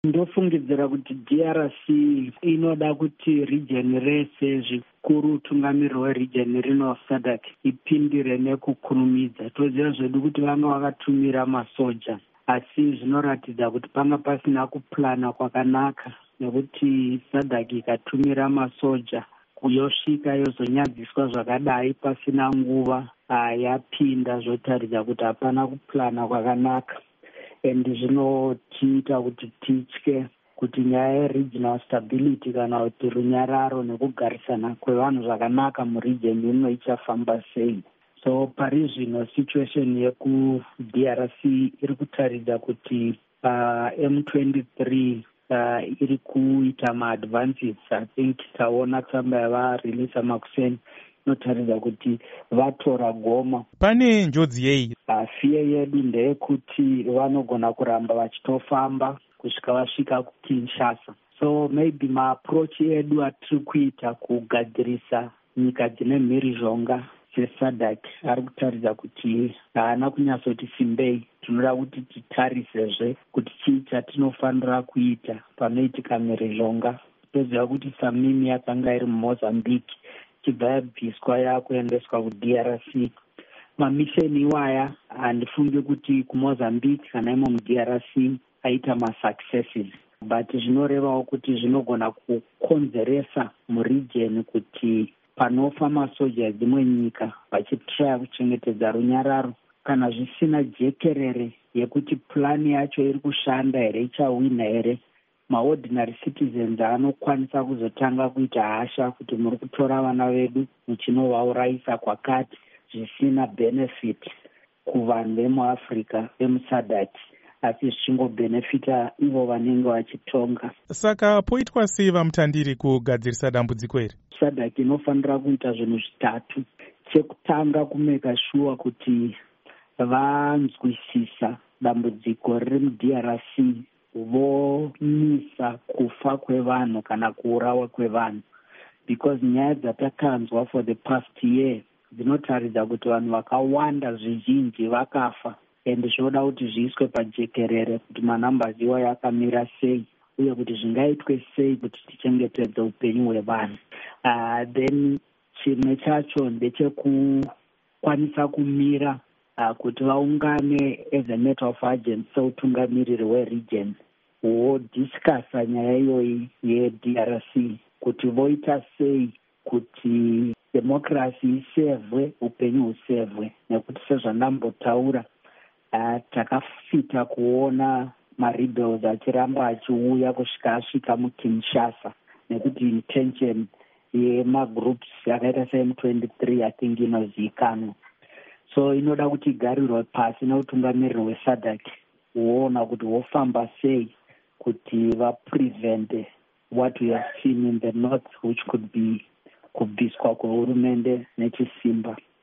Ndofungidzira kuti DRC inoda kuti region rese zvikuru utungamiri hweregion rino SADC ipindire nekukurumidza. Toziva zvedu kuti vanga vakatumira masoja, asi zvinoratidza kuti panga pasina kuplana kwakanaka, nekuti SADC ikatumira masoja kuyosvika yozonyadziswa zvakadai pasina nguva yapinda, zvotaridza kuti hapana kuplana kwakanaka. And zvinotiita kuti titye kuti nyaya yeregional stability kana kuti runyararo nekugarisana kwevanhu zvakanaka muregion ino ichafamba sei. So pari zvino situation yeku-DRC iri kutaridza kuti M23 iri kuita ma-advances. I think taona tsamba yavareleasa makuseni inotaridza kuti vatora Goma. Pane njodzi yei? Fiye yedu ndeyekuti vanogona kuramba vachitofamba kusvika vasvika kuKinshasa. So maybe maapproach edu atiri kuita kugadzirisa nyika dzine mhirizhonga seSADC ari kutaridza kuti haana kunyatsoti simbei. Tinoda kuti titarisezve kuti chii chatinofanira kuita panoitika mhirizhonga. Toziva kuti Samimi yakanga iri muMozambique chibva yabviswa yakuendeswa kuDRC. Mamisheni iwaya handifungi kuti kuMozambique kana imo muDRC aita masuccesses, but zvinorevawo kuti zvinogona kukonzeresa muregion kuti panofa masoja edzimwe nyika vachitraya kuchengetedza runyararo, kana zvisina jekerere yekuti plani yacho iri kushanda here, ichawina here, maordinary citizens anokwanisa kuzotanga kuita hasha kuti muri kutora vana vedu muchinovaurayisa kwakati zvisina benefit kuvanhu vemuAfrica vemuSADC, asi zvichingobhenefita ivo vanenge vachitonga. Saka poitwa sei vamutandiri kugadzirisa dambudziko iri? SADC inofanira kuita zvinhu zvitatu. Chekutanga, kumeka sure kuti vanzwisisa dambudziko riri muDRC, vomisa kufa kwevanhu kana kuurawa kwevanhu, because nyaya dzatakanzwa for the past year dzinotaridza kuti vanhu vakawanda zvizhinji vakafa, and zvinoda kuti zviiswe pajekerere kuti manambers iwayo akamira sei uye kuti zvingaitwe sei kuti tichengetedze upenyu hwevanhu. Then chimwe chacho ndechekukwanisa kumira kuti vaungane as a matter of urgency seutungamiriri hweregion wodiscasa nyaya iyoyi yeDRC kuti voita sei kuti democracy isevhwe, upenyu husevhwe, nekuti sezvandambotaura takafita kuona marebels achiramba achiuya kusvika asvika muKinshasa, nekuti intention yemagroups yakaita seM23 I think inozivikanwa. So inoda kuti igarirwe pasi neutungamiriri hweSADC huona kuti hofamba sei kuti vaprevent what we have seen in the north, which could be kubviswa kwehurumende nechisimba.